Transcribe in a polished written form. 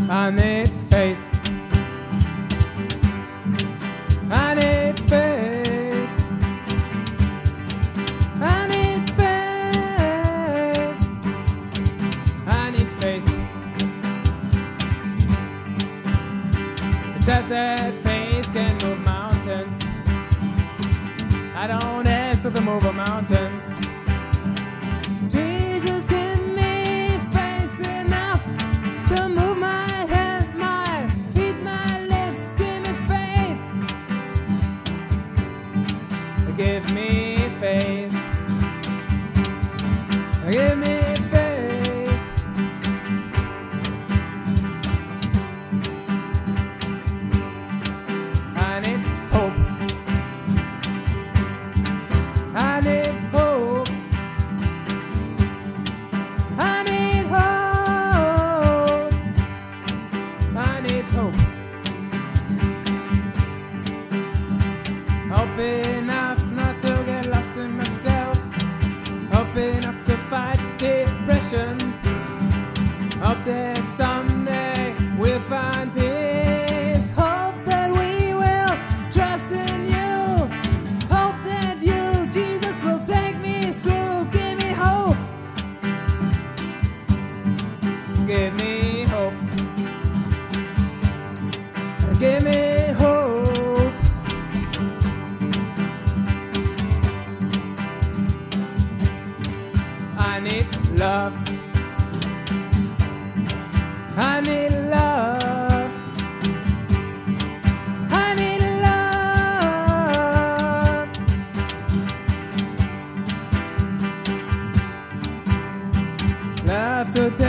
I need faith. I need faith. I need faith. I need faith. It said that faith can move mountains. I don't ask for the move of mountains. Jesus, give me faith enough to move my head, my feet, my lips. Give me faith. Give me faith. Give me faith. I need hope. I need hope. I need hope. I need hope. Hope enough not to get lost in myself. Hope enough to fight depression. Hope that someday we'll find peace. Hope that we will trust in you. Hope that you, Jesus, will take me through. Give me hope. Give me hope. Give me hope. I need love. I need love. I need love. Love to